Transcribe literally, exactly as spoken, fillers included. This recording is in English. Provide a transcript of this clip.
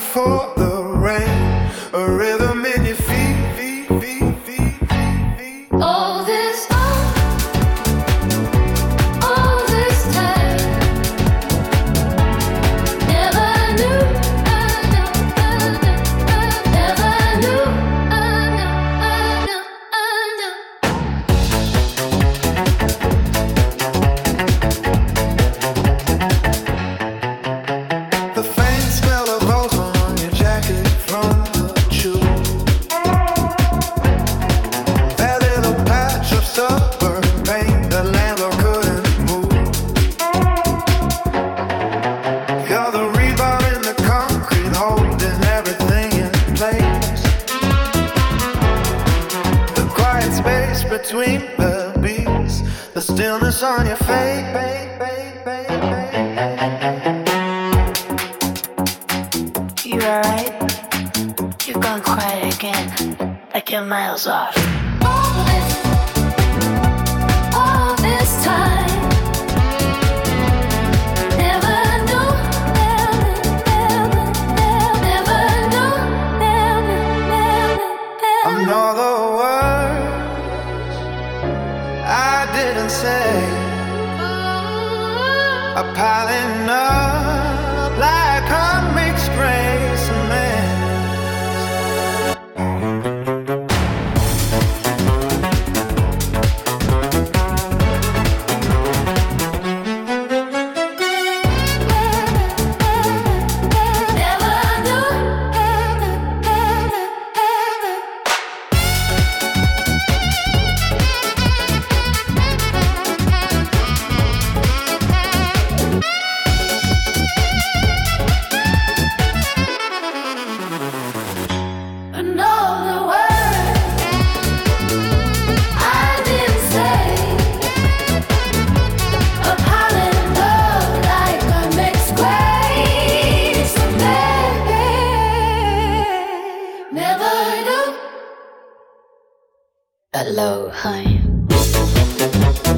before the rain, a rhythm in your feet, feet, feet, feet, feet, feet. All this time, all this time, never knew, I know, I know, I never knew, I know, I know, I know. The faint smell of ozone on your jacket from the tube. That little patch of suburban paint the landlord couldn't move. You're the rebar in the concrete holding everything in place. The quiet space between the beats, the stillness on your face. You alright? You've gone quiet again, like you're miles off. All this, all this time, never knew, never, never, never knew, never, never, I never. know the words I didn't say are piling up like unmixed gray cement. Never knew, ever, ever, ever. And all the words I didn't say are piling up like a mixed grapes of never knew. Hello, hi.